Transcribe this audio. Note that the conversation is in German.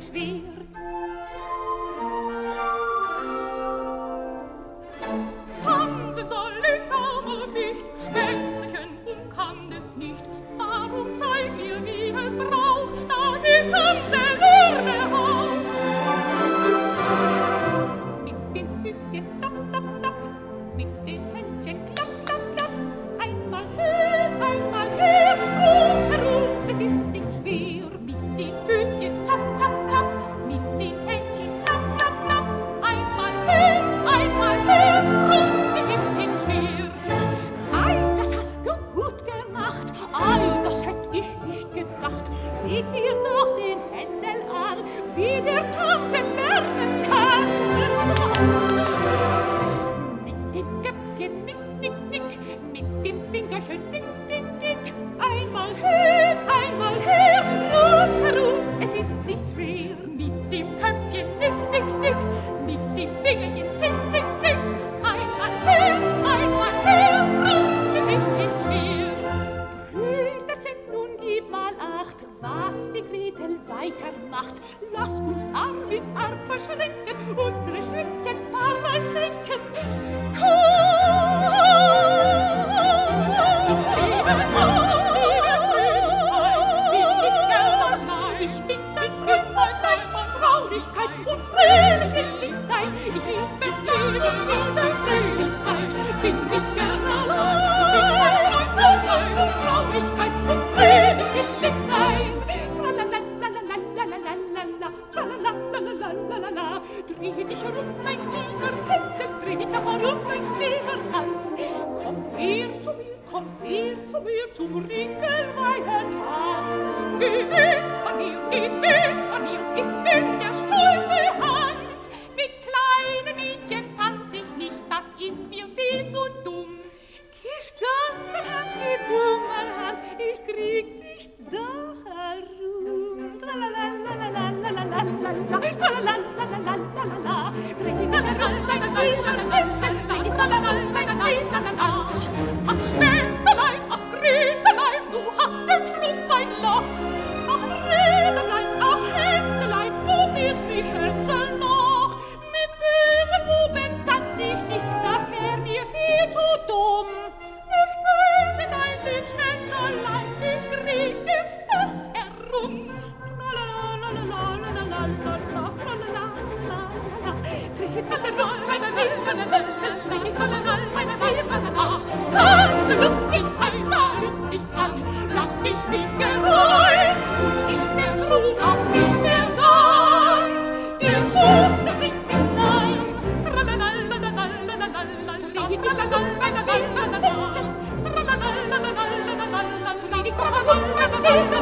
schwer. Tanzen soll ich aber nicht, Schwesterchen, kann es nicht. Darum zeig mir, wie es braucht, dass ich tanzen lerne auch. Mit den Füßchen tapp, tapp, tapp, mit den Händchen klapp, klapp, klapp. Einmal her, herum, es ist nicht schwer. Mit den Füßchen tapp, tapp, tapp, mit den Händchen klapp, klapp, klapp. Einmal her, rum, es ist nicht schwer. Ei, das hast du gut gemacht, ei, das hätt ich nicht gedacht. Seht mir doch den Hänsel an, wie der tanzen lernen kann. Mit dem Köpfchen nick, nick, nick, mit dem Fingerchen nick, nick, nick. Einmal her, herum, es ist nicht schwer. Mit dem Köpfchen nick, nick, nick, mit dem Fingerchen tick, tick, tick. Einmal her, rum, es ist nicht schwer. Brüderchen, nun gib mal acht, was die Gretel weiter macht. Lass uns Arm in Arm verschränken, unsere Schrittchen paarweis lenken. Ich bin dein Freund, Freund von Traurigkeit, und fröhlich will ich sein. Ich liebe Fröhlichkeit, bin nicht gern allein. Bin dein Freund von Traurigkeit, und fröhlich will ich sein. Tralalalalalalalala, tralalalalalalalala. Dreh dich herum, mein lieber Hänsel, dreh dich doch herum, mein lieber Hans. Komm her zu mir, zum ringelweihen Tanz. Geh weg von mir, ich bin der stolze Hans. Mit kleinen Mädchen tanz ich nicht, das ist mir viel zu dumm. Geh stanze, Hans, geh dumm, mein Hans, ich krieg dich doch herum. Tralalalalalalalala, tralalalalalalalala, dreh dich doch herum, mein lieber Hänsel, dreh dich doch herum, mein lieber Hans. Ach, Schwesterlein, ach, Greterlein, du hast im Schlumpf ein Loch. Ach, Räderlein, ach, Hänselein, du wirst mich hänseln noch. Mit bösen Buben tanz ich nicht, das wär mir viel zu dumm. Nicht böse sein, lieb Schwesterlein, ich krieg dich doch herum. Tralalalalalalalala, tralalalalala, dreh dich doch herum, meine lieben Hänsel, dreh dich doch herum, meine lieben Hans. Tanze lustig, heißa, lustig, tanz, lass dich nicht gereuen, ist der Schuh auch nicht mehr ganz, der Schuh gestrickt hinein. Tralalalalalalalala, dreh dich doch herum, meine lieben Hänsel, tralalalalalalalala, dreh dich doch herum, meine lieben